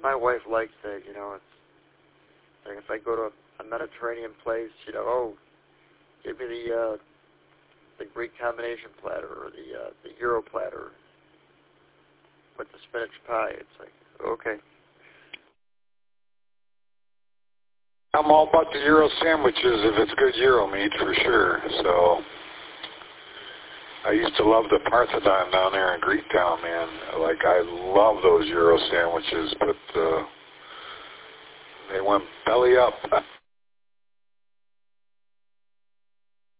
my wife likes it. You know, it's like if I go to a Mediterranean place, you know, oh, give me the Greek combination platter or the Euro platter with the spinach pie. It's like, okay. I'm all about the Euro sandwiches if it's good Euro meat for sure. So I used to love the Parthenon down there in Greektown, man. Like I love those Euro sandwiches, but they went belly up.